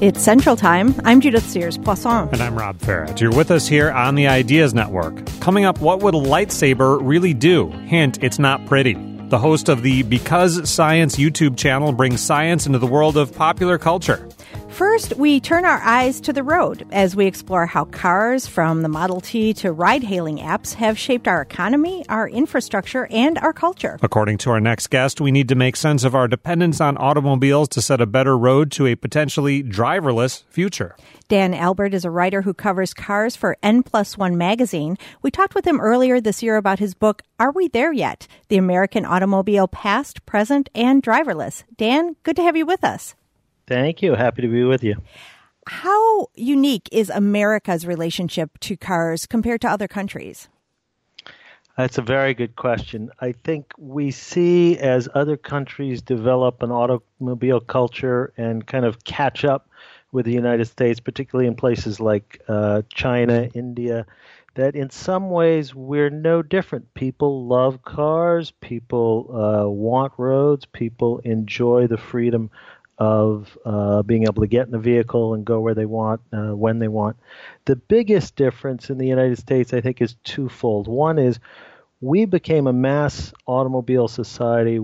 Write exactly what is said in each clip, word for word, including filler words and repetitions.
It's Central Time. I'm Judith Sears-Poisson. And I'm Rob Farrett. You're with us here on the Ideas Network. Coming up, what would a lightsaber really do? Hint, it's not pretty. The host of the Because Science YouTube channel brings science into the world of popular culture. First, we turn our eyes to the road as we explore how cars, from the Model T to ride-hailing apps, have shaped our economy, our infrastructure, and our culture. According to our next guest, we need to make sense of our dependence on automobiles to set a better road to a potentially driverless future. Dan Albert is a writer who covers cars for N plus one magazine. We talked with him earlier this year about his book, Are We There Yet? The American Automobile Past, Present, and Driverless. Dan, good to have you with us. Thank you. Happy to be with you. How unique is America's relationship to cars compared to other countries? That's a very good question. I think we see as other countries develop an automobile culture and kind of catch up with the United States, particularly in places like uh, China, India, that in some ways we're no different. People love cars, people uh, want roads, people enjoy the freedom of uh, being able to get in a vehicle and go where they want, uh, when they want. The biggest difference in the United States, I think, is twofold. One is we became a mass automobile society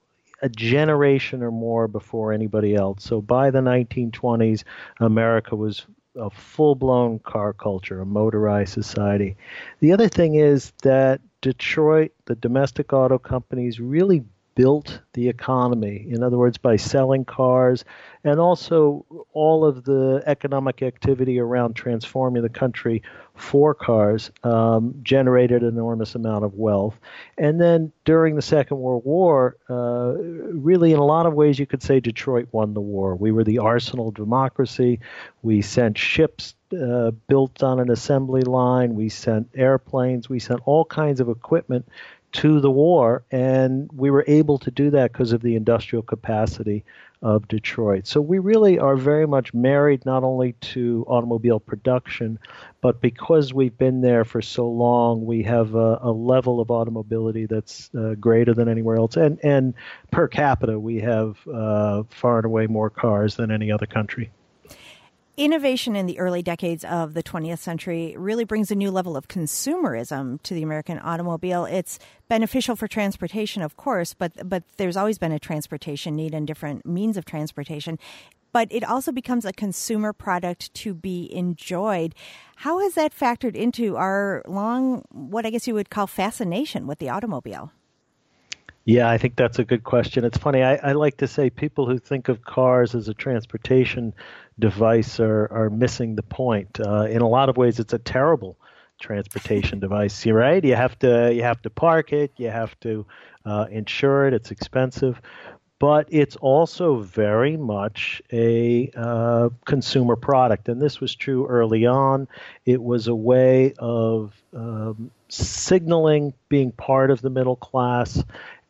a generation or more before anybody else. So by the nineteen twenties, America was a full-blown car culture, a motorized society. The other thing is that Detroit, the domestic auto companies, really built the economy. In other words, by selling cars and also all of the economic activity around transforming the country for cars um, generated an enormous amount of wealth. And then during the Second World War, uh, really in a lot of ways you could say Detroit won the war. We were the arsenal of democracy. We sent ships uh, built on an assembly line. We sent airplanes. We sent all kinds of equipment to the war, and we were able to do that because of the industrial capacity of Detroit. So we really are very much married not only to automobile production, but because we've been there for so long, we have a, a level of automobility that's uh, greater than anywhere else. And, and per capita, we have uh, far and away more cars than any other country. Innovation in the early decades of the twentieth century really brings a new level of consumerism to the American automobile. It's beneficial for transportation, of course, but but there's always been a transportation need and different means of transportation. But it also becomes a consumer product to be enjoyed. How has that factored into our long, what I guess you would call fascination with the automobile? Yeah, I think that's a good question. It's funny. I, I like to say people who think of cars as a transportation device are, are missing the point. Uh, in a lot of ways, it's a terrible transportation device. You're right. You have to you have to park it. You have to uh, insure it. It's expensive. But it's also very much a uh, consumer product. And this was true early on. It was a way of um, signaling being part of the middle class.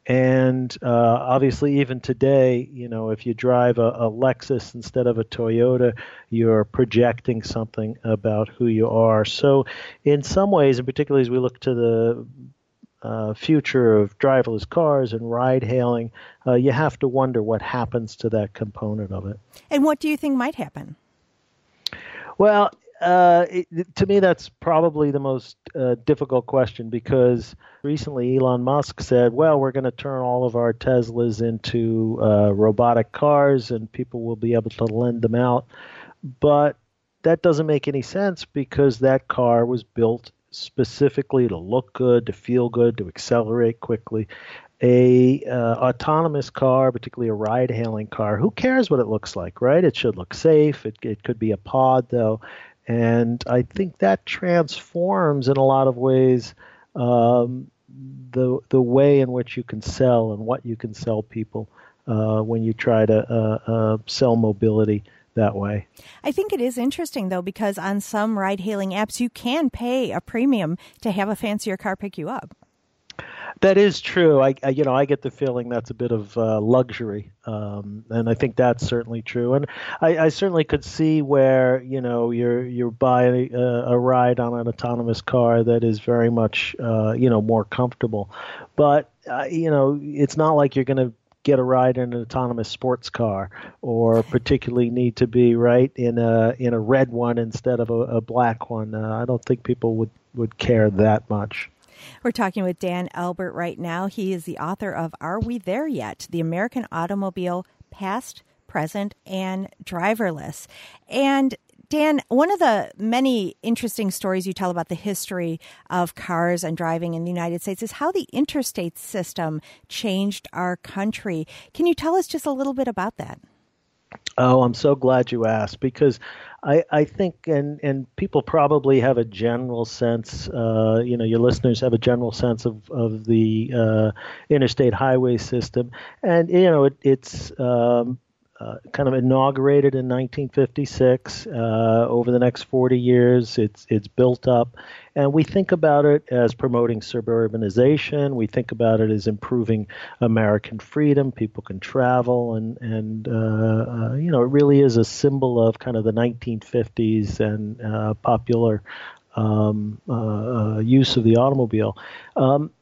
And uh, obviously, even today, you know, if you drive a, a Lexus instead of a Toyota, you're projecting something about who you are. So in some ways, and particularly as we look to the uh, future of driverless cars and ride-hailing, uh, you have to wonder what happens to that component of it. And what do you think might happen? Well, Uh, it, to me, that's probably the most uh, difficult question because recently Elon Musk said, well, we're going to turn all of our Teslas into uh, robotic cars and people will be able to lend them out. But that doesn't make any sense because that car was built specifically to look good, to feel good, to accelerate quickly. A uh, autonomous car, particularly a ride-hailing car, who cares what it looks like, right? It should look safe. It, it could be a pod, though. And I think that transforms in a lot of ways um, the the way in which you can sell and what you can sell people uh, when you try to uh, uh, sell mobility that way. I think it is interesting, though, because on some ride-hailing apps, you can pay a premium to have a fancier car pick you up. That is true. I, I you know, I get the feeling that's a bit of uh, luxury, um, and I think that's certainly true. And I, I certainly could see where you know you're you're buying a, a ride on an autonomous car that is very much uh, you know more comfortable. But uh, you know, it's not like you're going to get a ride in an autonomous sports car, or particularly need to be right in a in a red one instead of a, a black one. Uh, I don't think people would, would care that much. We're talking with Dan Albert right now. He is the author of Are We There Yet? The American Automobile, Past, Present, and Driverless. And Dan, one of the many interesting stories you tell about the history of cars and driving in the United States is how the interstate system changed our country. Can you tell us just a little bit about that? Oh, I'm so glad you asked, because I, I think, and, and people probably have a general sense, uh, you know, your listeners have a general sense of, of the uh, interstate highway system. And, you know, it, it's um, uh, kind of inaugurated in nineteen fifty-six. Uh, over the next forty years, it's it's built up. And we think about it as promoting suburbanization. We think about it as improving American freedom. People can travel, and and uh, uh, you know, it really is a symbol of kind of the nineteen fifties and uh, popular um, uh, uh, use of the automobile. Um,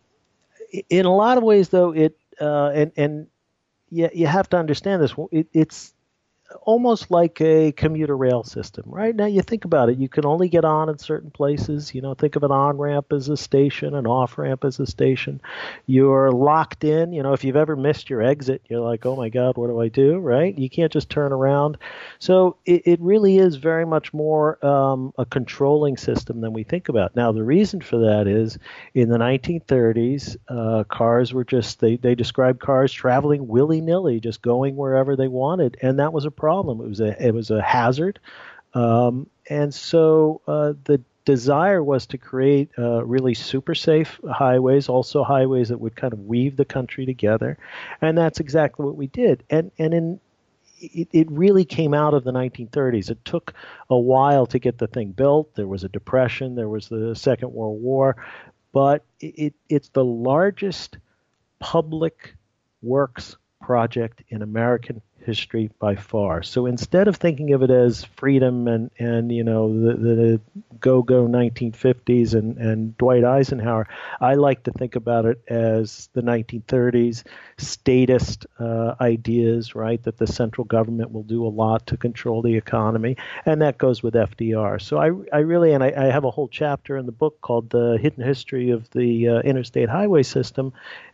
in a lot of ways, though, it uh, and and you, you have to understand this. It, it's almost like a commuter rail system, right? Now you think about it, you can only get on in certain places. You know, think of an on-ramp as a station, an off-ramp as a station. You're locked in. You know, if you've ever missed your exit, you're like, oh my God, what do I do, right? You can't just turn around. So it, it really is very much more um, a controlling system than we think about. Now, the reason for that is in the nineteen thirties, uh, cars were just, they, they described cars traveling willy-nilly, just going wherever they wanted, and that was a problem. It was a it was a hazard, um, and so uh, the desire was to create uh, really super safe highways, also highways that would kind of weave the country together, and that's exactly what we did. And and in it, it really came out of the nineteen thirties. It took a while to get the thing built. There was a depression. There was the Second World War, but it it's the largest public works project in American history by far. So instead of thinking of it as freedom and, and you know, the, the go-go nineteen fifties and, and Dwight Eisenhower, I like to think about it as the nineteen thirties statist uh, ideas, right, that the central government will do a lot to control the economy, and that goes with F D R. So I, I really, and I, I have a whole chapter in the book called The Hidden History of the uh, Interstate Highway System,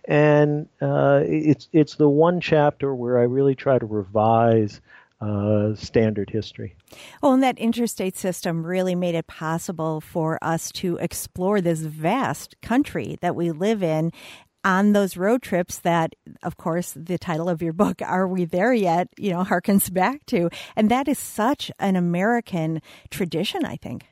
and uh, it's it's the one chapter where I really try to revise uh, standard history. Well, and that interstate system really made it possible for us to explore this vast country that we live in on those road trips that, of course, the title of your book, Are We There Yet?, you know, harkens back to. And that is such an American tradition, I think.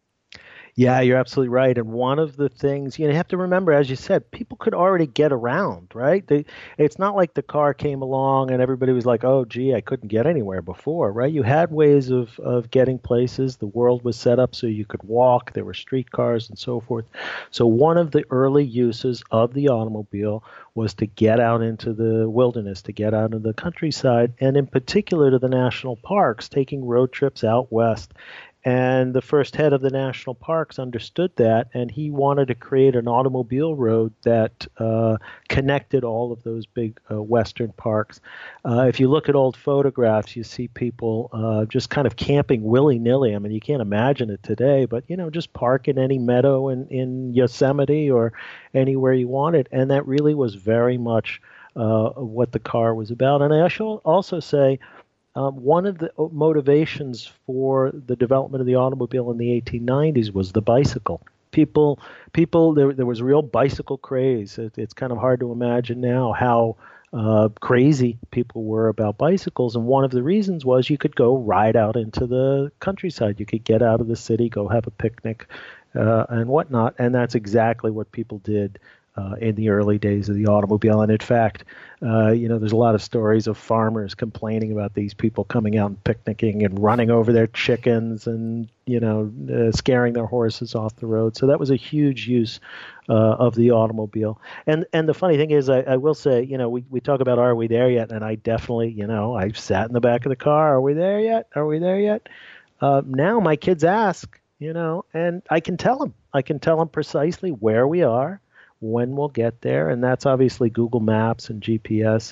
Yeah, you're absolutely right. And one of the things, you know, you have to remember, as you said, people could already get around, right? They, it's not like the car came along and everybody was like, oh, gee, I couldn't get anywhere before, right? You had ways of, of getting places. The world was set up so you could walk. There were streetcars and so forth. So one of the early uses of the automobile was to get out into the wilderness, to get out into the countryside, and in particular to the national parks, taking road trips out west. And the first head of the national parks understood that, and he wanted to create an automobile road that uh, connected all of those big uh, western parks. Uh, if you look at old photographs, you see people uh, just kind of camping willy-nilly. I mean, you can't imagine it today, but, you know, just park in any meadow in, in Yosemite or anywhere you wanted. And that really was very much uh, what the car was about. And I should also say, Um, one of the motivations for the development of the automobile in the eighteen nineties was the bicycle. People, people, there, there was a real bicycle craze. It, it's kind of hard to imagine now how uh, crazy people were about bicycles. And one of the reasons was you could go ride out into the countryside. You could get out of the city, go have a picnic, uh, and whatnot. And that's exactly what people did Uh, in the early days of the automobile. And in fact, uh, you know, there's a lot of stories of farmers complaining about these people coming out and picnicking and running over their chickens and, you know, uh, scaring their horses off the road. So that was a huge use uh, of the automobile. And and the funny thing is, I, I will say, you know, we, we talk about Are We There Yet? And I definitely, you know, I've sat in the back of the car. Are we there yet? Are we there yet? Uh, now my kids ask, you know, and I can tell them. I can tell them precisely where we are, when we'll get there, and that's obviously Google Maps and G P S.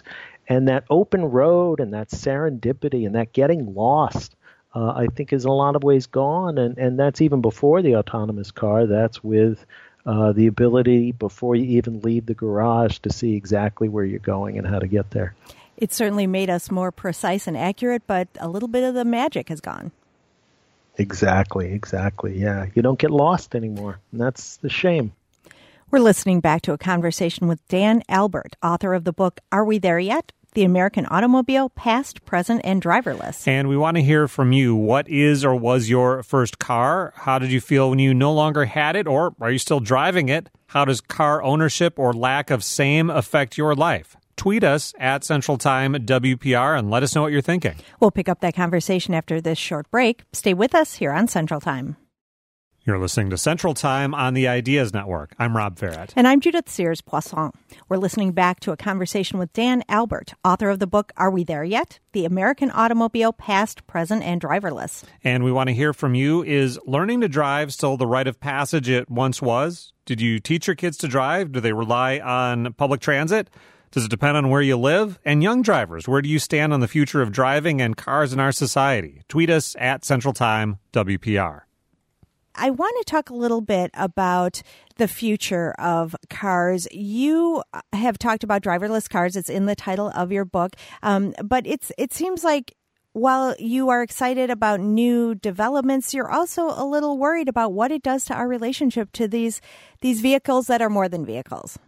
And that open road and that serendipity and that getting lost, uh, I think, is in a lot of ways gone. And, and that's even before the autonomous car. That's with uh, the ability, before you even leave the garage, to see exactly where you're going and how to get there. It certainly made us more precise and accurate, but a little bit of the magic has gone. Exactly, exactly. Yeah, you don't get lost anymore, and that's the shame. We're listening back to a conversation with Dan Albert, author of the book, Are We There Yet? The American Automobile, Past, Present, and Driverless. And we want to hear from you. What is or was your first car? How did you feel when you no longer had it, or are you still driving it? How does car ownership or lack of same affect your life? Tweet us at Central Time W P R and let us know what you're thinking. We'll pick up that conversation after this short break. Stay with us here on Central Time. You're listening to Central Time on the Ideas Network. I'm Rob Farrett. And I'm Judith Sears-Poisson. We're listening back to a conversation with Dan Albert, author of the book, Are We There Yet? The American Automobile, Past, Present, and Driverless. And we want to hear from you. Is learning to drive still the rite of passage it once was? Did you teach your kids to drive? Do they rely on public transit? Does it depend on where you live? And young drivers, where do you stand on the future of driving and cars in our society? Tweet us at Central Time W P R. I want to talk a little bit about the future of cars. You have talked about driverless cars. It's in the title of your book. Um, but it's it seems like while you are excited about new developments, you're also a little worried about what it does to our relationship to these these vehicles that are more than vehicles.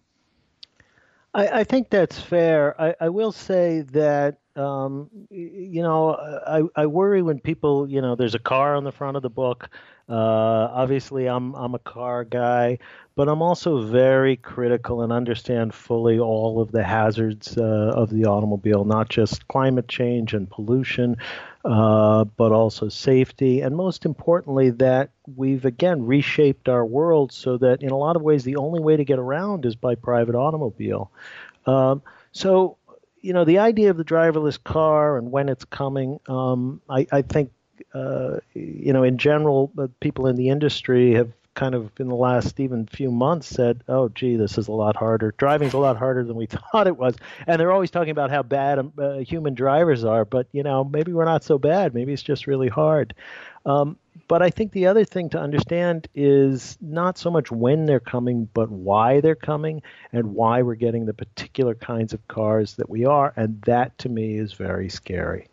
I, I think that's fair. I, I will say that, um, you know, I, I worry when people, you know, there's a car on the front of the book. Uh, obviously, I'm I'm a car guy, but I'm also very critical and understand fully all of the hazards uh, of the automobile, not just climate change and pollution, uh, but also safety. And most importantly, that we've, again, reshaped our world so that in a lot of ways, the only way to get around is by private automobile. Um, so, you know, the idea of the driverless car and when it's coming, um, I, I think, Uh, you know, in general, uh, people in the industry have kind of in the last even few months said, oh, gee, this is a lot harder. Driving's a lot harder than we thought it was. And they're always talking about how bad uh, human drivers are. But, you know, maybe we're not so bad. Maybe it's just really hard. Um, but I think the other thing to understand is not so much when they're coming, but why they're coming and why we're getting the particular kinds of cars that we are. And that, to me, is very scary.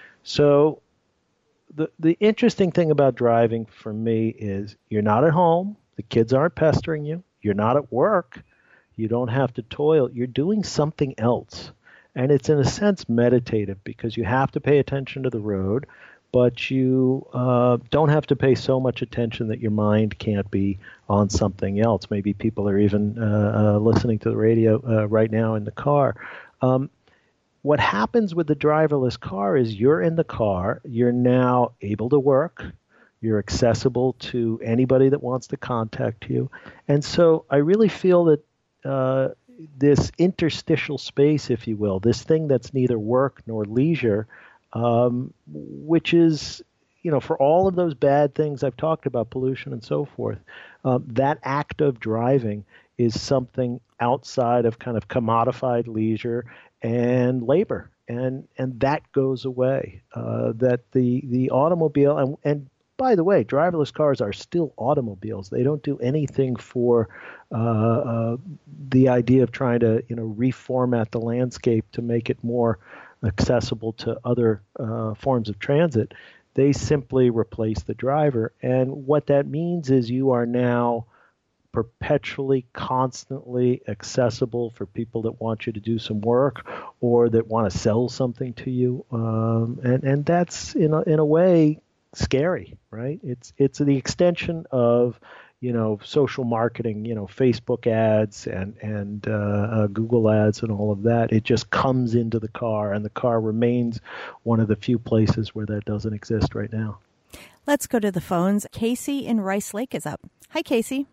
So The the interesting thing about driving for me is you're not at home, the kids aren't pestering you, you're not at work, you don't have to toil, you're doing something else. And it's in a sense meditative because you have to pay attention to the road, but you uh, don't have to pay so much attention that your mind can't be on something else. Maybe people are even uh, uh, listening to the radio uh, right now in the car. Um, What happens with the driverless car is you're in the car, you're now able to work, you're accessible to anybody that wants to contact you. And so I really feel that uh, this interstitial space, if you will, this thing that's neither work nor leisure, um, which is, you know, for all of those bad things I've talked about, pollution and so forth, um, that act of driving is something outside of kind of commodified leisure and labor, and and that goes away. Uh, that the the automobile, and, and by the way, driverless cars are still automobiles. They don't do anything for uh, uh, the idea of trying to you know reformat the landscape to make it more accessible to other uh, forms of transit. They simply replace the driver, and what that means is you are now perpetually, constantly accessible for people that want you to do some work or that want to sell something to you. Um, and, and that's, in a, in a way, scary, right? It's it's the extension of, you know, social marketing, you know, Facebook ads and, and uh, uh, Google ads and all of that. It just comes into the car, and the car remains one of the few places where that doesn't exist right now. Let's go to the phones. Casey in Rice Lake is up. Hi, Casey.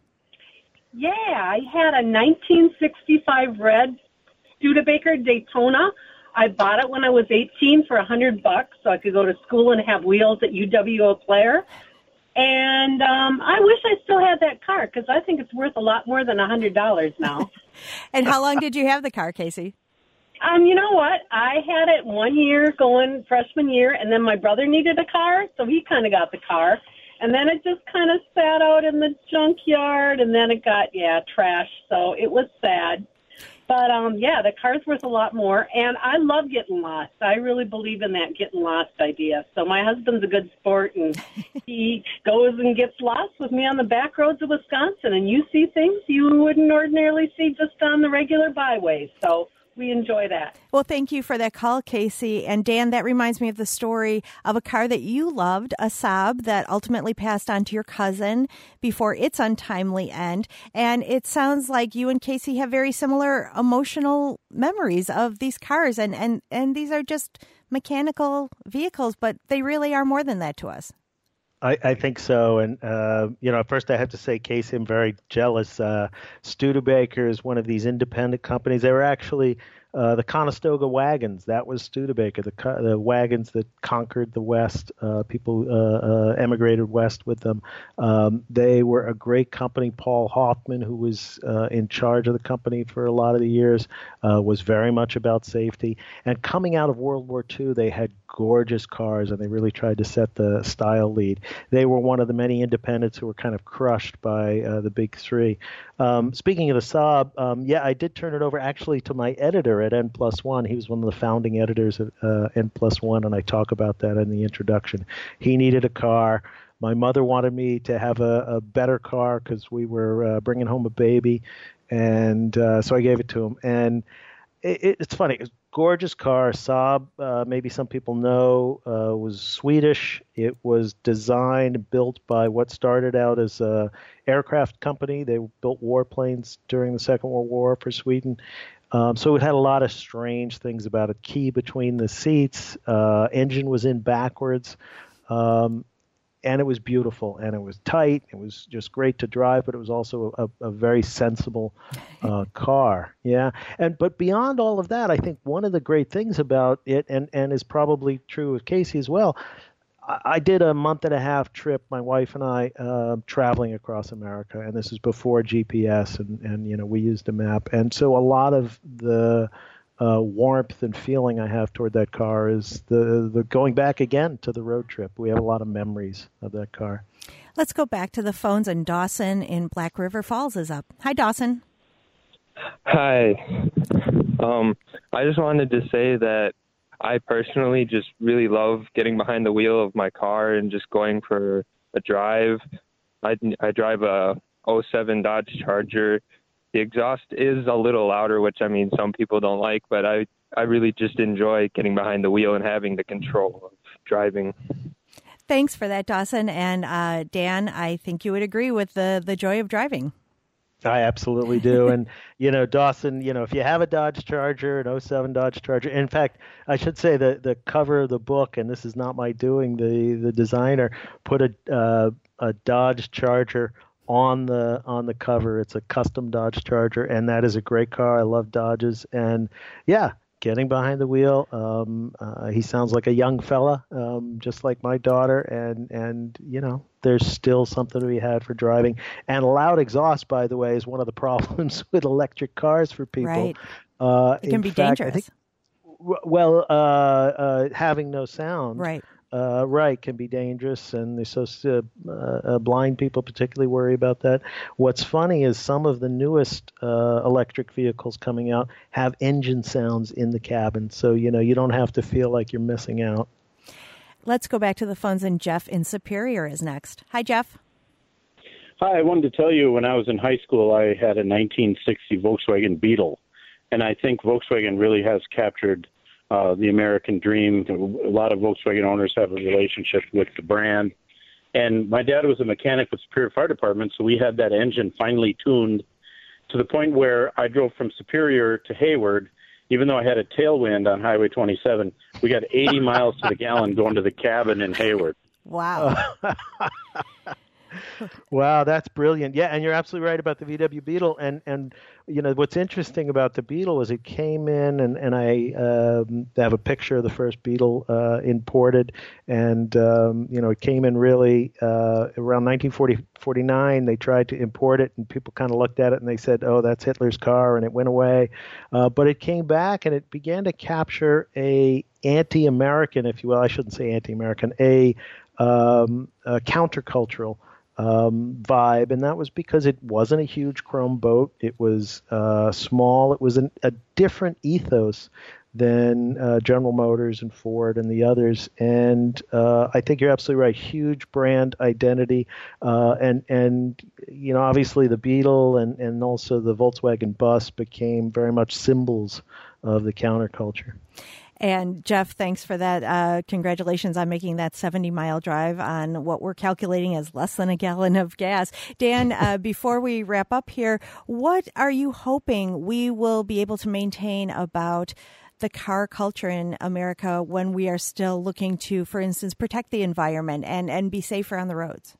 Yeah, I had a nineteen sixty-five red Studebaker Daytona. I bought it when I was eighteen for a hundred bucks, so I could go to school and have wheels at U W O Player. And um, I wish I still had that car because I think it's worth a lot more than a hundred dollars now. And how long did you have the car, Casey? Um, you know what? I had it one year going freshman year, and then my brother needed a car, so he kind of got the car. And then it just kind of sat out in the junkyard, and then it got, yeah, trashed. So it was sad. But, um, yeah, the car's worth a lot more. And I love getting lost. I really believe in that getting lost idea. So my husband's a good sport, and he goes and gets lost with me on the back roads of Wisconsin. And you see things you wouldn't ordinarily see just on the regular byways. So we enjoy that. Well, thank you for that call, Casey. And Dan, that reminds me of the story of a car that you loved, a Saab, that ultimately passed on to your cousin before its untimely end. And it sounds like you and Casey have very similar emotional memories of these cars. And, and, and these are just mechanical vehicles, but they really are more than that to us. I, I think so. And, uh, you know, first I have to say, Casey, I'm very jealous. Uh, Studebaker is one of these independent companies. They were actually uh, the Conestoga wagons. That was Studebaker, the, the wagons that conquered the West. Uh, people uh, uh, emigrated west with them. Um, they were a great company. Paul Hoffman, who was uh, in charge of the company for a lot of the years, uh, was very much about safety. And coming out of World War Two, they had gorgeous cars, and they really tried to set the style lead. They were one of the many independents who were kind of crushed by uh, the big three. Um, speaking of the Saab, um, yeah, I did turn it over actually to my editor at N Plus One. He was one of the founding editors at uh, N Plus One, and I talk about that in the introduction. He needed a car. My mother wanted me to have a, a better car because we were uh, bringing home a baby, and uh, so I gave it to him. And it, it, it's funny. It's gorgeous car. Saab, uh, maybe some people know, uh, was Swedish. It was designed and built by what started out as a aircraft company. They built warplanes during the Second World War for Sweden. Um, so it had a lot of strange things about it. Key between the seats. Uh, engine was in backwards. Um, and it was beautiful, and it was tight. It was just great to drive, but it was also a, a very sensible uh, car. Yeah, and but beyond all of that, I think one of the great things about it, and, and is probably true of Casey as well, I, I did a month and a half trip, my wife and I, uh, traveling across America, and this is before G P S, and, and you know we used a map, and so a lot of the Uh, warmth and feeling I have toward that car is the, the going back again to the road trip. We have a lot of memories of that car. Let's go back to the phones, and Dawson in Black River Falls is up. Hi, Dawson. Hi. Um, I just wanted to say that I personally just really love getting behind the wheel of my car and just going for a drive. I, I drive a oh seven Dodge Charger. The exhaust is a little louder, which, I mean, some people don't like, but I, I really just enjoy getting behind the wheel and having the control of driving. Thanks for that, Dawson. And uh, Dan, I think you would agree with the, the joy of driving. I absolutely do. And, you know, Dawson, you know, if you have a Dodge Charger, an oh seven Dodge Charger, in fact, I should say the, the cover of the book, and this is not my doing, the, the designer put a, uh, a Dodge Charger on the on the cover. It's a custom Dodge Charger, and that is a great car. I love Dodges, and yeah, getting behind the wheel. Um, uh, he sounds like a young fella, um, just like my daughter, and and you know, there's still something to be had for driving. And loud exhaust, by the way, is one of the problems with electric cars for people. Right. Uh, it can be fact, dangerous. I think, well, uh, uh, having no sound. Right. Uh, right, can be dangerous, and they so uh, uh, blind people particularly worry about that. What's funny is some of the newest uh, electric vehicles coming out have engine sounds in the cabin, so you know you don't have to feel like you're missing out. Let's go back to the phones, and Jeff in Superior is next. Hi, Jeff. Hi, I wanted to tell you when I was in high school, I had a nineteen sixty Volkswagen Beetle, and I think Volkswagen really has captured Uh, the American dream. A lot of Volkswagen owners have a relationship with the brand. And my dad was a mechanic with Superior Fire Department, so we had that engine finely tuned to the point where I drove from Superior to Hayward. Even though I had a tailwind on Highway twenty-seven, we got eighty miles to the gallon going to the cabin in Hayward. Wow. Wow, that's brilliant. Yeah, and you're absolutely right about the V W Beetle. And, and you know, what's interesting about the Beetle is it came in, and, and I um, have a picture of the first Beetle uh, imported. And, um, you know, it came in really uh, around nineteen forty-nine. They tried to import it, and people kind of looked at it and they said, oh, that's Hitler's car, and it went away. Uh, but it came back, and it began to capture a anti-American, if you will, I shouldn't say anti-American, a, um, a countercultural um, vibe, and that was because it wasn't a huge chrome boat. It was uh, small. It was an, a different ethos than uh, General Motors and Ford and the others. And uh, I think you're absolutely right. Huge brand identity, uh, and and you know, obviously the Beetle and and also the Volkswagen Bus became very much symbols of the counterculture. And Jeff, thanks for that. Uh, congratulations on making that seventy-mile drive on what we're calculating as less than a gallon of gas. Dan, uh, before we wrap up here, what are you hoping we will be able to maintain about the car culture in America when we are still looking to, for instance, protect the environment and, and be safer on the roads?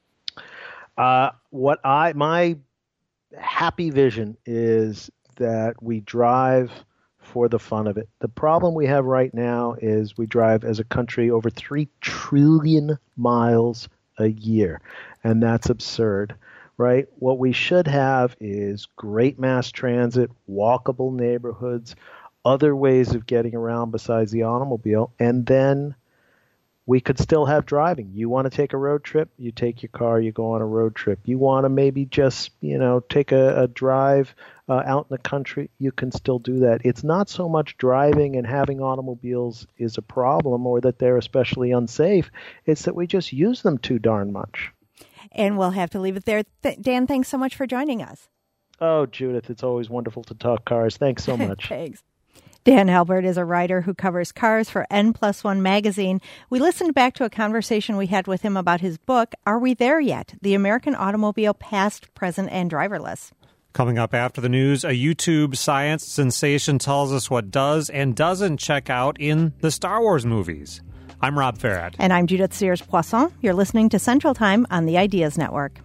Uh, what I my happy vision is that we drive for the fun of it. The problem we have right now is we drive as a country over three trillion miles a year, and that's absurd, right? What we should have is great mass transit, walkable neighborhoods, other ways of getting around besides the automobile, and then we could still have driving. You want to take a road trip, you take your car, you go on a road trip. You want to maybe just, you know, take a, a drive uh, out in the country, you can still do that. It's not so much driving and having automobiles is a problem or that they're especially unsafe. It's that we just use them too darn much. And we'll have to leave it there. Th- Dan, thanks so much for joining us. Oh, Judith, it's always wonderful to talk cars. Thanks so much. Thanks. Dan Halbert is a writer who covers cars for N Plus One magazine. We listened back to a conversation we had with him about his book, Are We There Yet? The American Automobile Past, Present, and Driverless. Coming up after the news, a YouTube science sensation tells us what does and doesn't check out in the Star Wars movies. I'm Rob Farrett. And I'm Judith Sears-Poisson. You're listening to Central Time on the Ideas Network.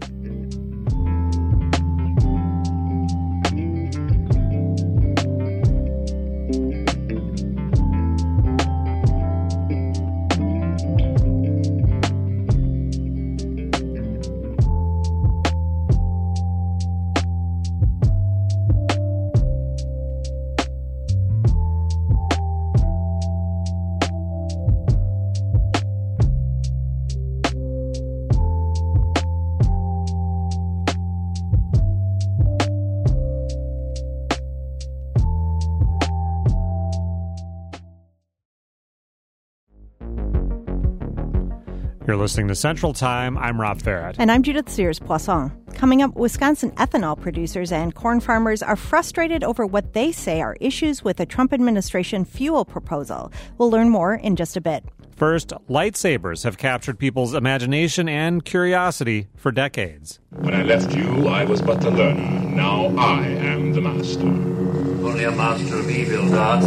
You're listening to Central Time. I'm Rob Farrett. And I'm Judith Sears-Poisson. Coming up, Wisconsin ethanol producers and corn farmers are frustrated over what they say are issues with the Trump administration fuel proposal. We'll learn more in just a bit. First, lightsabers have captured people's imagination and curiosity for decades. When I left you, I was but a learner. Now I am the master. Only a master of evil, Darth.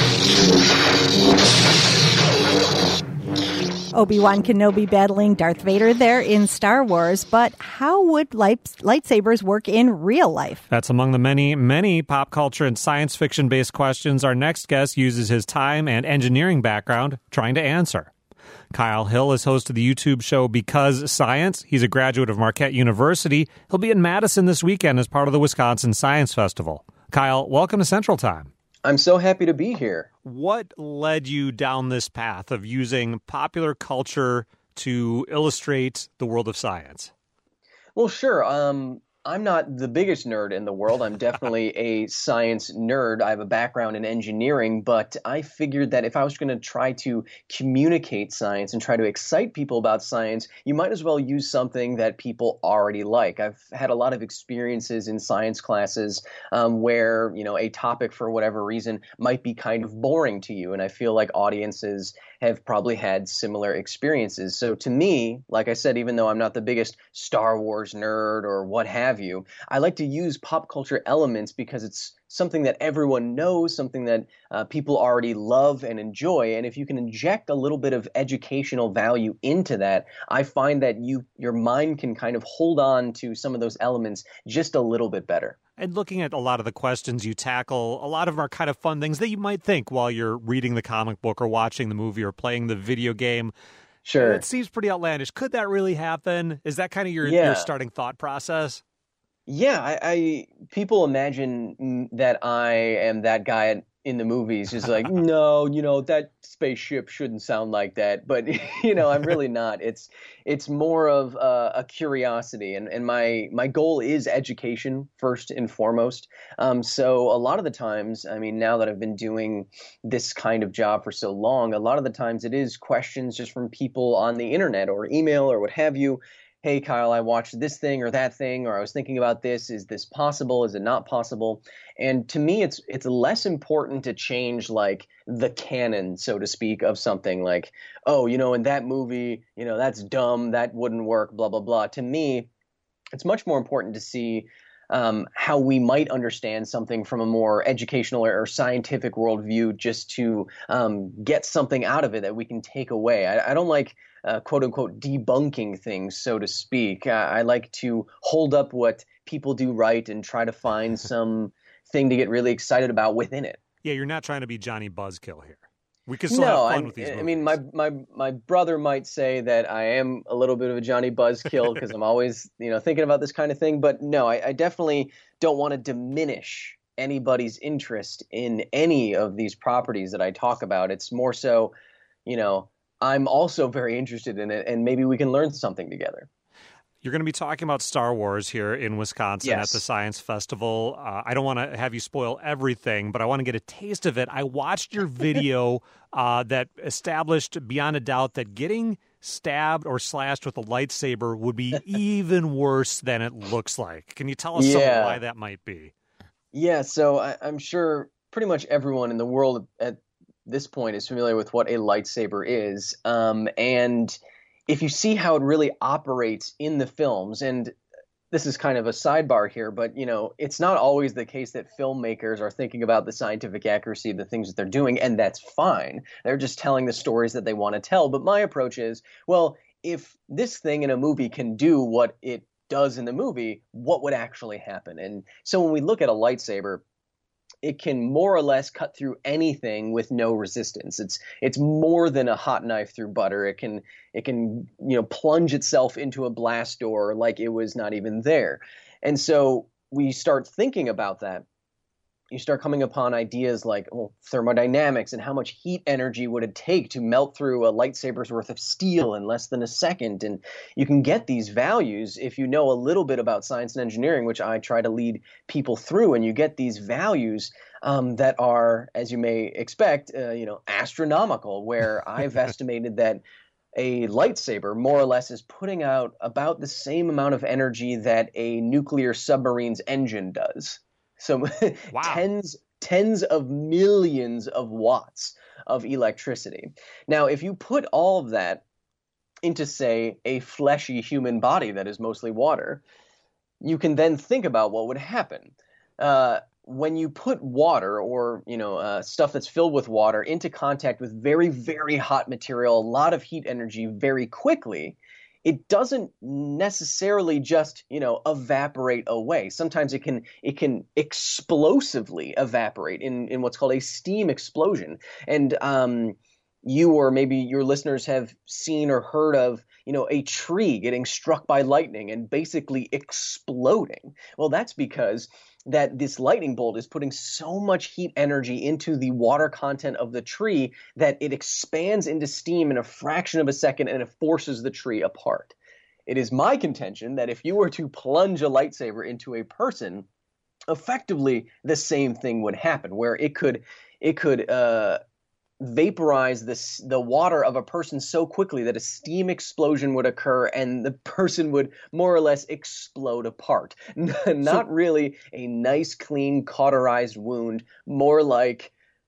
Obi-Wan Kenobi battling Darth Vader there in Star Wars, but how would light, lightsabers work in real life? That's among the many, many pop culture and science fiction-based questions our next guest uses his time and engineering background trying to answer. Kyle Hill is host of the YouTube show Because Science. He's a graduate of Marquette University. He'll be in Madison this weekend as part of the Wisconsin Science Festival. Kyle, welcome to Central Time. I'm so happy to be here. What led you down this path of using popular culture to illustrate the world of science? Well, sure. Um, I'm not the biggest nerd in the world. I'm definitely a science nerd. I have a background in engineering, but I figured that if I was going to try to communicate science and try to excite people about science, you might as well use something that people already like. I've had a lot of experiences in science classes um, where, you know, a topic for whatever reason might be kind of boring to you, and I feel like audiences have probably had similar experiences. So to me, like I said, even though I'm not the biggest Star Wars nerd or what have you, I like to use pop culture elements because it's something that everyone knows, something that uh, people already love and enjoy. And if you can inject a little bit of educational value into that, I find that you your mind can kind of hold on to some of those elements just a little bit better. And looking at a lot of the questions you tackle, a lot of them are kind of fun things that you might think while you're reading the comic book or watching the movie or playing the video game. Sure. It seems pretty outlandish. Could that really happen? Is that kind of your, Yeah. your starting thought process? Yeah, I, I people imagine that I am that guy in the movies, just like, no, you know, that spaceship shouldn't sound like that. But you know, I'm really not. It's it's more of a, a curiosity, and and my my goal is education first and foremost. Um, so a lot of the times, I mean, now that I've been doing this kind of job for so long, a lot of the times it is questions just from people on the internet or email or what have you. Hey, Kyle, I watched this thing or that thing, or I was thinking about this. Is this possible? Is it not possible? And to me, it's it's less important to change like the canon, so to speak, of something like, oh, you know, in that movie, you know, that's dumb. That wouldn't work, blah, blah, blah. To me, it's much more important to see um, how we might understand something from a more educational or scientific worldview, just to um, get something out of it that we can take away. I, I don't like Uh, quote unquote debunking things, so to speak. Uh, I like to hold up what people do right and try to find some thing to get really excited about within it. Yeah, you're not trying to be Johnny Buzzkill here. We can still no, have fun I, with these I movies. mean, my, my my brother might say that I am a little bit of a Johnny Buzzkill because I'm always, you know, thinking about this kind of thing. But no, I, I definitely don't want to diminish anybody's interest in any of these properties that I talk about. It's more so, you know, I'm also very interested in it, and maybe we can learn something together. You're going to be talking about Star Wars here in Wisconsin Yes. at the Science Festival. Uh, I don't want to have you spoil everything, but I want to get a taste of it. I watched your video uh, that established beyond a doubt that getting stabbed or slashed with a lightsaber would be even worse than it looks like. Can you tell us Yeah. some why that might be? Yeah, so I, I'm sure pretty much everyone in the world at this point is familiar with what a lightsaber is. Um, and if you see how it really operates in the films, and this is kind of a sidebar here, but you know, it's not always the case that filmmakers are thinking about the scientific accuracy of the things that they're doing, and that's fine. They're just telling the stories that they want to tell. But my approach is, well, if this thing in a movie can do what it does in the movie, what would actually happen? And so when we look at a lightsaber, it can more or less cut through anything with no resistance. It's it's more than a hot knife through butter. It can it can you know plunge itself into a blast door like it was not even there. And so we start thinking about that. You start coming upon ideas like well, thermodynamics and how much heat energy would it take to melt through a lightsaber's worth of steel in less than a second. And you can get these values if you know a little bit about science and engineering, which I try to lead people through. And you get these values um, that are, as you may expect, uh, you know, astronomical, where I've estimated that a lightsaber more or less is putting out about the same amount of energy that a nuclear submarine's engine does. So Wow. tens tens of millions of watts of electricity. Now, if you put all of that into, say, a fleshy human body that is mostly water, you can then think about what would happen. Uh, when you put water or you know uh, stuff that's filled with water into contact with very, very hot material, a lot of heat energy very quickly, it doesn't necessarily just, you know, evaporate away. Sometimes it can it can explosively evaporate in, in what's called a steam explosion. And um, you or maybe your listeners have seen or heard of, you know, a tree getting struck by lightning and basically exploding. Well, that's because that this lightning bolt is putting so much heat energy into the water content of the tree that it expands into steam in a fraction of a second and it forces the tree apart. It is my contention that if you were to plunge a lightsaber into a person, effectively the same thing would happen, where it could it could uh, vaporize this, the water of a person so quickly that a steam explosion would occur and the person would more or less explode apart. Not really a nice, clean, cauterized wound, more like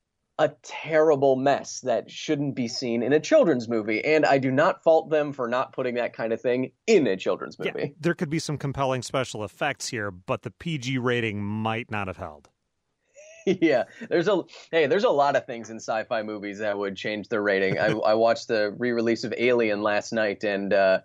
a terrible mess that shouldn't be seen in a children's movie. And I do not fault them for not putting that kind of thing in a children's movie. Yeah, there could be some compelling special effects here, but the P G rating might not have held. Yeah, there's a hey, there's a lot of things in sci-fi movies that would change their rating. I, I watched the re-release of Alien last night, and uh,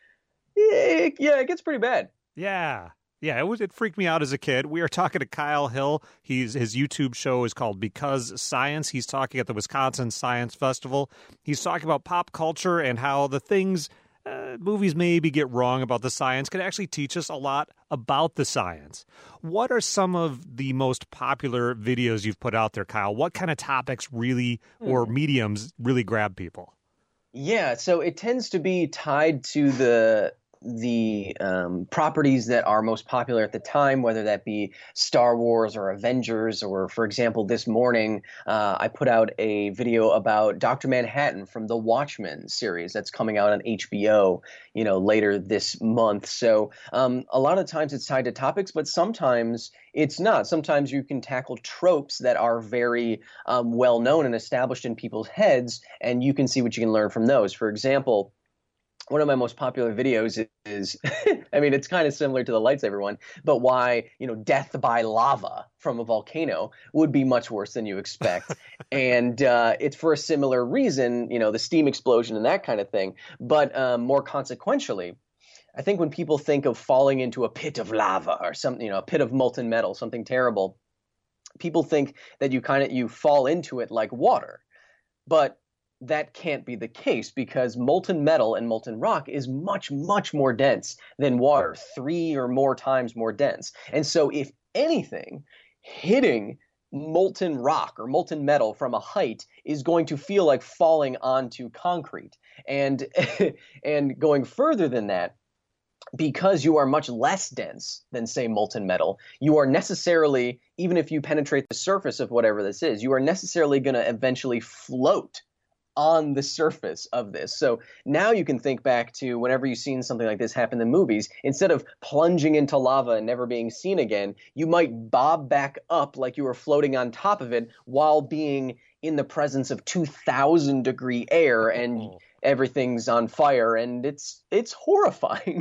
yeah, yeah, it gets pretty bad. Yeah. Yeah, it was. It freaked me out as a kid. We are talking to Kyle Hill. He's his YouTube show is called Because Science. He's talking at the Wisconsin Science Festival. He's talking about pop culture and how the things uh, movies maybe get wrong about the science can actually teach us a lot about the science. What are some of the most popular videos you've put out there, Kyle? What kind of topics really hmm. or mediums really grab people? Yeah, so it tends to be tied to the the um, properties that are most popular at the time, whether that be Star Wars or Avengers, or, for example, this morning uh, I put out a video about Doctor Manhattan from the Watchmen series that's coming out on H B O, you know, later this month. So um, a lot of times it's tied to topics, but sometimes it's not. Sometimes you can tackle tropes that are very um, well known and established in people's heads, and you can see what you can learn from those. For example, one of my most popular videos is, I mean, it's kind of similar to the lightsaber one, but why, you know, death by lava from a volcano would be much worse than you expect. and uh, it's for a similar reason, you know, the steam explosion and that kind of thing. But um, more consequentially, I think when people think of falling into a pit of lava or something, you know, a pit of molten metal, something terrible, people think that you kind of, you fall into it like water. But that can't be the case, because molten metal and molten rock is much, much more dense than water, three or more times more dense. And so if anything, hitting molten rock or molten metal from a height is going to feel like falling onto concrete. And and going further than that, because you are much less dense than, say, molten metal, you are necessarily, even if you penetrate the surface of whatever this is, you are necessarily going to eventually float on the surface of this. So now you can think back to whenever you've seen something like this happen in movies. Instead of plunging into lava and never being seen again, you might bob back up like you were floating on top of it while being in the presence of two thousand degree air, and everything's on fire, and it's it's horrifying.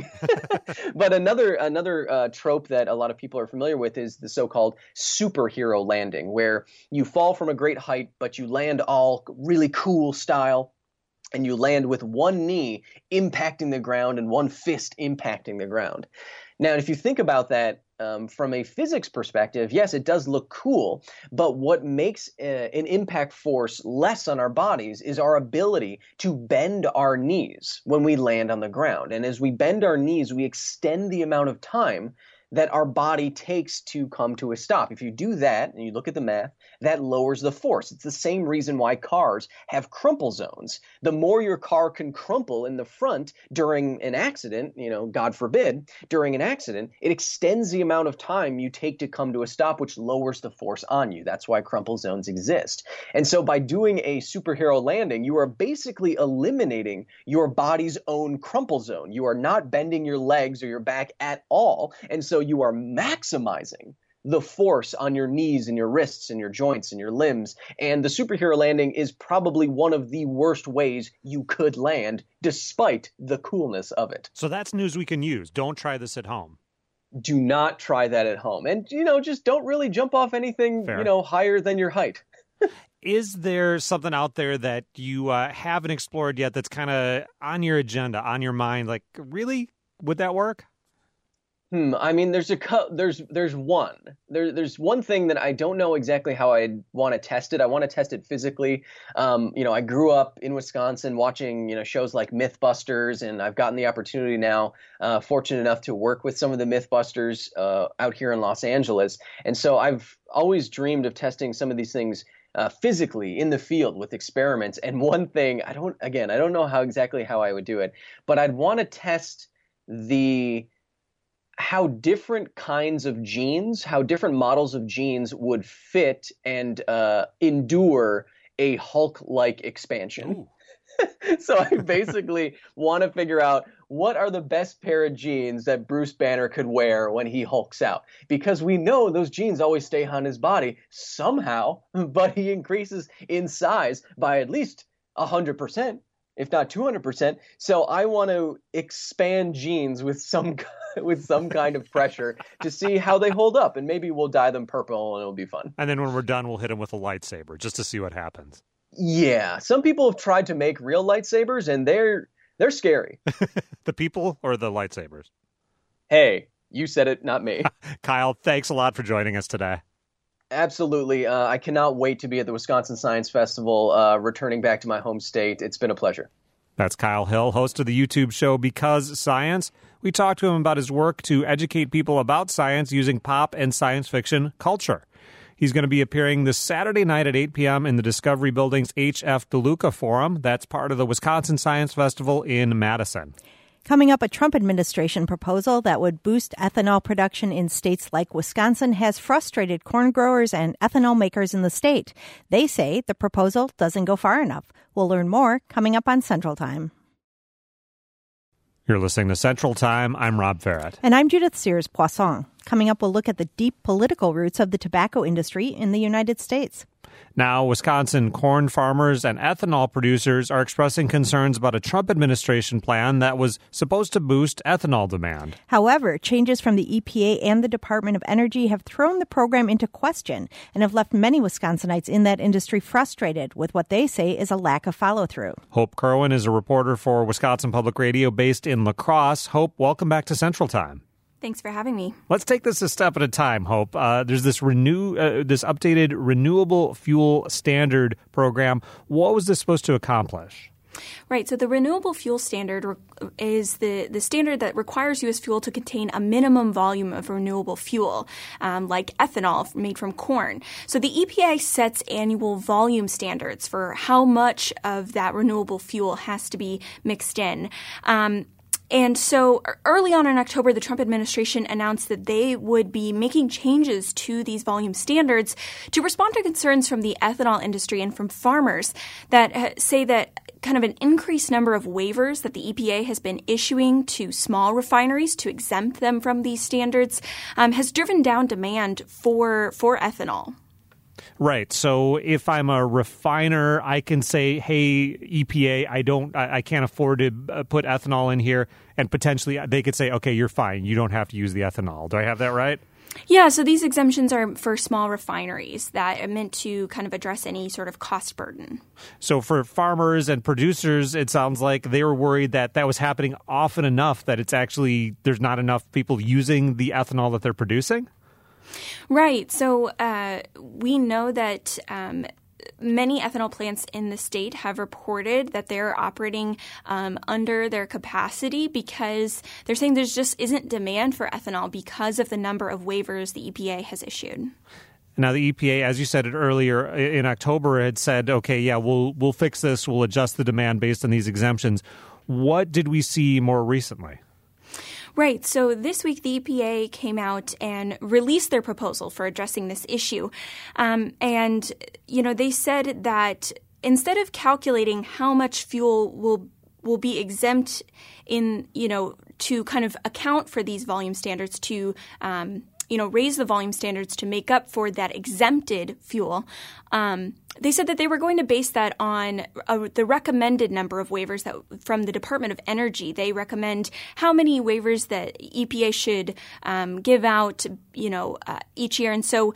But another another uh, trope that a lot of people are familiar with is the so-called superhero landing, where you fall from a great height, but you land all really cool style, and you land with one knee impacting the ground and one fist impacting the ground. Now, if you think about that um, from a physics perspective, yes, it does look cool, but what makes uh, an impact force less on our bodies is our ability to bend our knees when we land on the ground. And as we bend our knees, we extend the amount of time that our body takes to come to a stop. If you do that, and you look at the math, that lowers the force. It's the same reason why cars have crumple zones. The more your car can crumple in the front during an accident, you know, God forbid, during an accident, it extends the amount of time you take to come to a stop, which lowers the force on you. That's why crumple zones exist. And so by doing a superhero landing, you are basically eliminating your body's own crumple zone. You are not bending your legs or your back at all. And so you are maximizing the force on your knees and your wrists and your joints and your limbs. And the superhero landing is probably one of the worst ways you could land, despite the coolness of it. So that's news we can use. Don't try this at home. Do not try that at home. And, you know, just don't really jump off anything, Fair. you know, higher than your height. Is there something out there that you uh, haven't explored yet that's kind of on your agenda, on your mind? Like, really? Would that work? Hmm. I mean, there's a co- there's there's one there there's one thing that I don't know exactly how I'd want to test it. I want to test it physically. Um, you know, I grew up in Wisconsin watching you know shows like MythBusters, and I've gotten the opportunity now, uh, fortunate enough to work with some of the MythBusters uh, out here in Los Angeles, and so I've always dreamed of testing some of these things uh, physically in the field with experiments. And one thing I don't again I don't know how exactly how I would do it, but I'd want to test the how different kinds of genes, how different models of genes would fit and uh, endure a Hulk-like expansion. So I basically want to figure out what are the best pair of genes that Bruce Banner could wear when he hulks out. Because we know those genes always stay on his body somehow, but he increases in size by at least one hundred percent. if not two hundred percent. So I want to expand genes with some with some kind of pressure to see how they hold up, and maybe we'll dye them purple and it'll be fun. And then when we're done, we'll hit them with a lightsaber just to see what happens. Yeah, some people have tried to make real lightsabers, and they're they're scary. The people or the lightsabers? Hey, you said it, not me. Kyle, thanks a lot for joining us today. Absolutely. Uh, I cannot wait to be at the Wisconsin Science Festival, uh, returning back to my home state. It's been a pleasure. That's Kyle Hill, host of the YouTube show Because Science. We talked to him about his work to educate people about science using pop and science fiction culture. He's going to be appearing this Saturday night at eight p.m. in the Discovery Building's H F DeLuca Forum. That's part of the Wisconsin Science Festival in Madison. Coming up, a Trump administration proposal that would boost ethanol production in states like Wisconsin has frustrated corn growers and ethanol makers in the state. They say the proposal doesn't go far enough. We'll learn more coming up on Central Time. You're listening to Central Time. I'm Rob Farrett. And I'm Judith Sears-Poisson. Coming up, we'll look at the deep political roots of the tobacco industry in the United States. Now, Wisconsin corn farmers and ethanol producers are expressing concerns about a Trump administration plan that was supposed to boost ethanol demand. However, changes from the E P A and the Department of Energy have thrown the program into question and have left many Wisconsinites in that industry frustrated with what they say is a lack of follow-through. Hope Kerwin is a reporter for Wisconsin Public Radio based in La Crosse. Hope, welcome back to Central Time. Thanks for having me. Let's take this a step at a time, Hope. Uh, there's this renew, uh, this updated renewable fuel standard program. What was this supposed to accomplish? Right. So the renewable fuel standard re- is the, the standard that requires U S fuel to contain a minimum volume of renewable fuel, um, like ethanol made from corn. So the E P A sets annual volume standards for how much of that renewable fuel has to be mixed in. Um, And so early on in October, the Trump administration announced that they would be making changes to these volume standards to respond to concerns from the ethanol industry and from farmers that say that kind of an increased number of waivers that the E P A has been issuing to small refineries to exempt them from these standards um, has driven down demand for for ethanol. Right. So if I'm a refiner, I can say, hey, E P A, I don't, I, I can't afford to put ethanol in here. And potentially they could say, okay, you're fine. You don't have to use the ethanol. Do I have that right? Yeah. So these exemptions are for small refineries that are meant to kind of address any sort of cost burden. So for farmers and producers, it sounds like they were worried that that was happening often enough that it's actually, there's not enough people using the ethanol that they're producing? Right. So uh, we know that um, many ethanol plants in the state have reported that they're operating um, under their capacity because they're saying there's just isn't demand for ethanol because of the number of waivers the E P A has issued. Now, the E P A, as you said it earlier, in October had said, okay, yeah, we'll we'll fix this. We'll adjust the demand based on these exemptions. What did we see more recently? Right. So this week, the E P A came out and released their proposal for addressing this issue. Um, and, you know, they said that instead of calculating how much fuel will will be exempt in, you know, to kind of account for these volume standards to um, you know, raise the volume standards to make up for that exempted fuel. Um, they said that they were going to base that on uh, the recommended number of waivers that from the Department of Energy. They recommend how many waivers that E P A should um, give out, you know, uh, each year. And so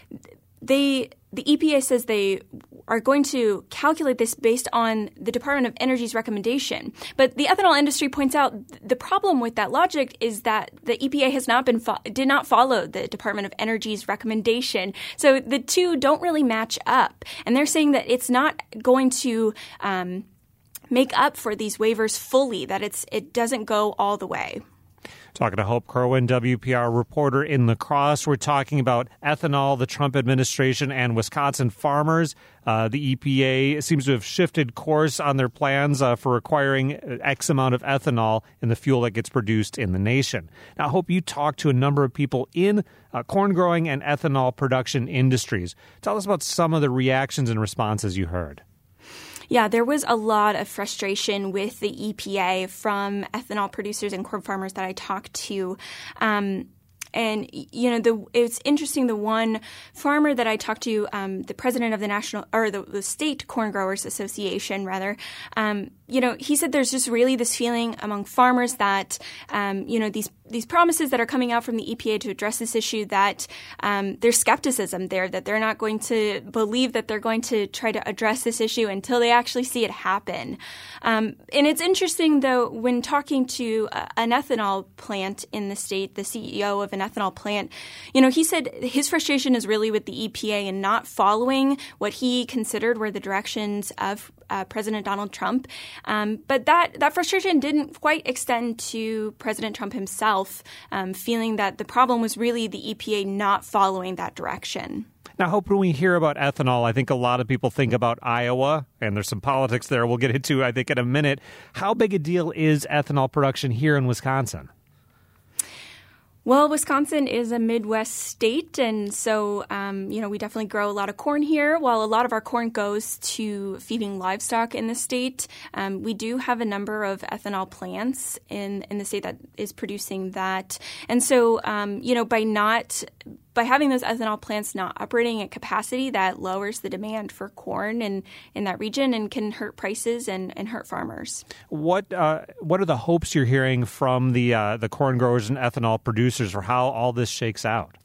they the E P A says they are going to calculate this based on the Department of Energy's recommendation. But the ethanol industry points out the problem with that logic is that the E P A has not been fo- did not follow the Department of Energy's recommendation. So the two don't really match up. And they're saying that it's not going to um, make up for these waivers fully, that it's it doesn't go all the way. Talking to Hope Kerwin, W P R reporter in La Crosse. We're talking about ethanol, the Trump administration, and Wisconsin farmers. Uh, the E P A seems to have shifted course on their plans uh, for requiring X amount of ethanol in the fuel that gets produced in the nation. Now, I hope you talked to a number of people in uh, corn growing and ethanol production industries. Tell us about some of the reactions and responses you heard. Yeah, there was a lot of frustration with the E P A from ethanol producers and corn farmers that I talked to. Um, and, you know, the it's interesting, the one farmer that I talked to, um, the president of the national or the, the state corn growers association, rather, um, you know, he said there's just really this feeling among farmers that, um, you know, these these promises that are coming out from the E P A to address this issue, that um, there's skepticism there, that they're not going to believe that they're going to try to address this issue until they actually see it happen. Um, and it's interesting, though, when talking to uh, an ethanol plant in the state, the C E O of an ethanol plant, you know, he said his frustration is really with the E P A and not following what he considered were the directions of uh, President Donald Trump. Um, but that, that frustration didn't quite extend to President Trump himself, um, feeling that the problem was really the E P A not following that direction. Now, Hope, when we hear about ethanol, I think a lot of people think about Iowa, and there's some politics there we'll get into, I think, in a minute. How big a deal is ethanol production here in Wisconsin? Well, Wisconsin is a Midwest state, and so, um, you know, we definitely grow a lot of corn here. While a lot of our corn goes to feeding livestock in the state, um, we do have a number of ethanol plants in, in the state that is producing that. And so, um, you know, by not by having those ethanol plants not operating at capacity, that lowers the demand for corn in, in that region and can hurt prices and, and hurt farmers. What uh, what are the hopes you're hearing from the uh, the corn growers and ethanol producers for how all this shakes out?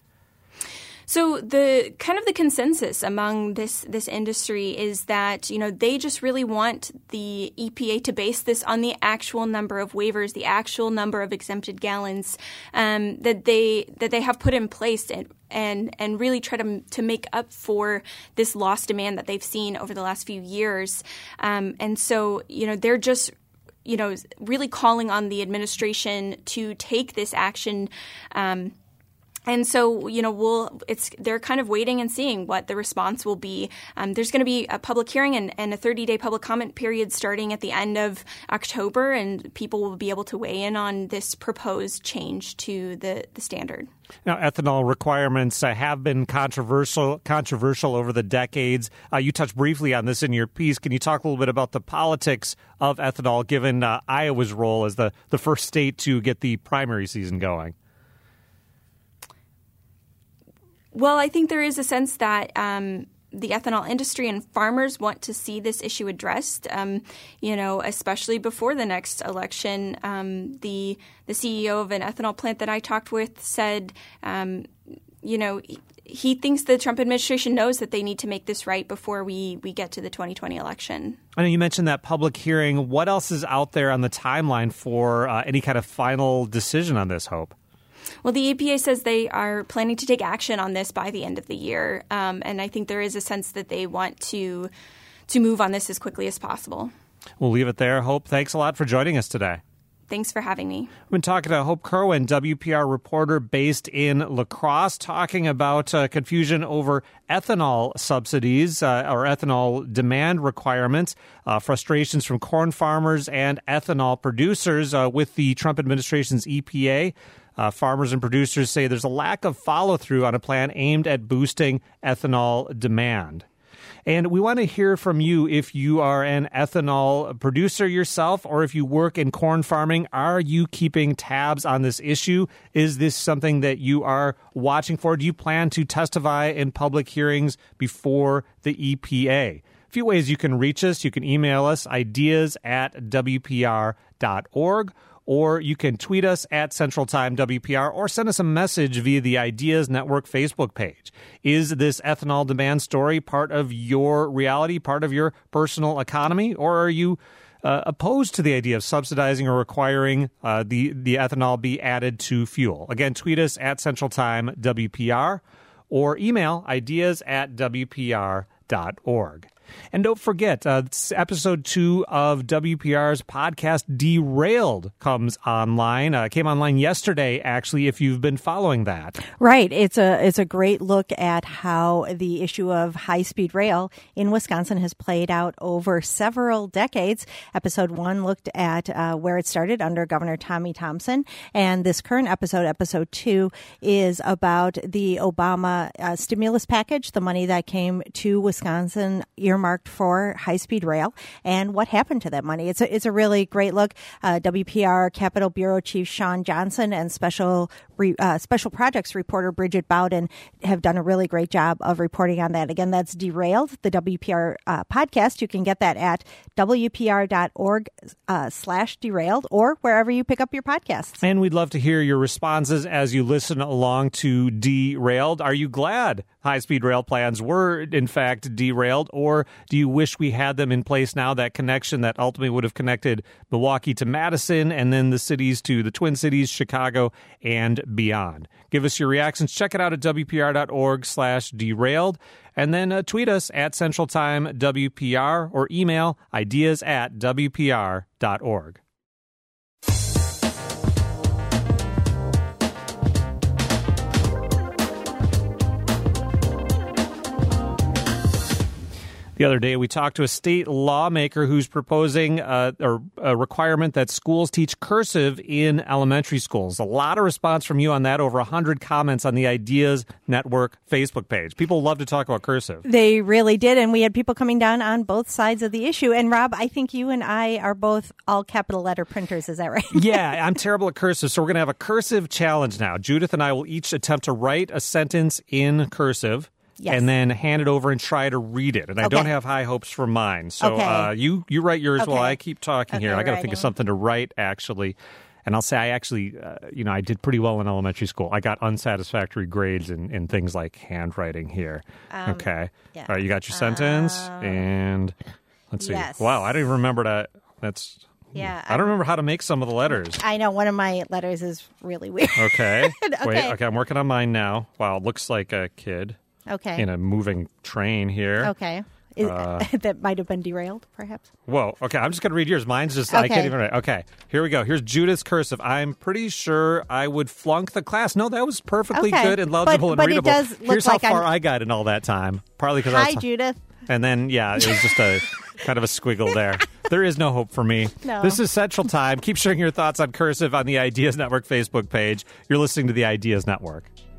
So the kind of the consensus among this this industry is that, you know, they just really want the E P A to base this on the actual number of waivers, the actual number of exempted gallons um, that they that they have put in place, and and and really try to to make up for this lost demand that they've seen over the last few years. Um, and so, you know, they're just you know really calling on the administration to take this action. Um, And so, you know, we'll it's they're kind of waiting and seeing what the response will be. Um, there's going to be a public hearing and, and a thirty-day public comment period starting at the end of October, and people will be able to weigh in on this proposed change to the, the standard. Now, ethanol requirements uh, have been controversial controversial over the decades. Uh, you touched briefly on this in your piece. Can you talk a little bit about the politics of ethanol, given uh, Iowa's role as the, the first state to get the primary season going? Well, I think there is a sense that um, the ethanol industry and farmers want to see this issue addressed, um, you know, especially before the next election. Um, the the C E O of an ethanol plant that I talked with said, um, you know, he, he thinks the Trump administration knows that they need to make this right before we, we get to the twenty twenty election. I know you mentioned that public hearing. What else is out there on the timeline for uh, any kind of final decision on this, Hope? Well, the E P A says they are planning to take action on this by the end of the year, um, and I think there is a sense that they want to to move on this as quickly as possible. We'll leave it there. Hope, thanks a lot for joining us today. Thanks for having me. We've been talking to Hope Kerwin, W P R reporter based in La Crosse, talking about uh, confusion over ethanol subsidies uh, or ethanol demand requirements, uh, frustrations from corn farmers and ethanol producers uh, with the Trump administration's E P A. Uh, farmers and producers say there's a lack of follow-through on a plan aimed at boosting ethanol demand. And we want to hear from you if you are an ethanol producer yourself or if you work in corn farming. Are you keeping tabs on this issue? Is this something that you are watching for? Do you plan to testify in public hearings before the E P A? A few ways you can reach us. You can email us, ideas at W P R dot org. Or you can tweet us at Central Time W P R or send us a message via the Ideas Network Facebook page. Is this ethanol demand story part of your reality, part of your personal economy, or are you uh, opposed to the idea of subsidizing or requiring uh, the, the ethanol be added to fuel? Again, tweet us at Central Time W P R or email ideas at W P R dot org. And don't forget, uh, episode two of W P R's podcast Derailed comes online. Uh, came online yesterday, actually, if you've been following that. Right. It's a it's a great look at how the issue of high-speed rail in Wisconsin has played out over several decades. Episode one looked at uh, where it started under Governor Tommy Thompson. And this current episode, episode two, is about the Obama uh, stimulus package, the money that came to Wisconsin earmarked for high-speed rail, and what happened to that money. It's a, it's a really great look. Uh, W P R Capitol Bureau Chief Sean Johnson and Special re, uh, special projects reporter Bridget Bowden have done a really great job of reporting on that. Again, that's Derailed, the W P R uh, podcast. You can get that at W P R dot org uh, slash derailed or wherever you pick up your podcasts. And we'd love to hear your responses as you listen along to Derailed. Are you glad high-speed rail plans were, in fact, derailed, or do you wish we had them in place now, that connection that ultimately would have connected Milwaukee to Madison and then the cities to the Twin Cities, Chicago, and beyond? Give us your reactions. Check it out at W P R dot org slash derailed. And then uh, tweet us at Central Time W P R or email ideas at W P R dot org. The other day, we talked to a state lawmaker who's proposing a, a requirement that schools teach cursive in elementary schools. A lot of response from you on that, over one hundred comments on the Ideas Network Facebook page. People love to talk about cursive. They really did, and we had people coming down on both sides of the issue. And Rob, I think you and I are both all capital letter printers. Is that right? Yeah, I'm terrible at cursive, so we're going to have a cursive challenge now. Judith and I will each attempt to write a sentence in cursive. Yes. And then hand it over and try to read it. And I okay. don't have high hopes for mine. So okay. uh, you, you write yours okay. while I keep talking okay, here. I got to think of writing. something to write, actually. And I'll say I actually, uh, you know, I did pretty well in elementary school. I got unsatisfactory grades in, in things like handwriting here. Um, okay. Yeah. All right, you got your sentence. Um, and let's see. Yes. Wow, I don't even remember that. That's... Yeah, I don't remember how to make some of the letters. I know one of my letters is really weird. Okay. okay. Wait, okay, I'm working on mine now. Wow, it looks like a kid. Okay. In a moving train here. Okay. Is, uh, that might have been derailed, perhaps. Whoa. Okay, I'm just going to read yours. Mine's just, okay. I can't even write. Okay, here we go. Here's Judith's cursive. I'm pretty sure I would flunk the class. No, that was perfectly okay. good and legible but, and but readable. It does look Here's like how far I'm... I got in all that time. Partly because Hi, I was... Judith. And then, yeah, it was just a kind of a squiggle there. There is no hope for me. No. This is Central Time. Keep sharing your thoughts on cursive on the Ideas Network Facebook page. You're listening to the Ideas Network.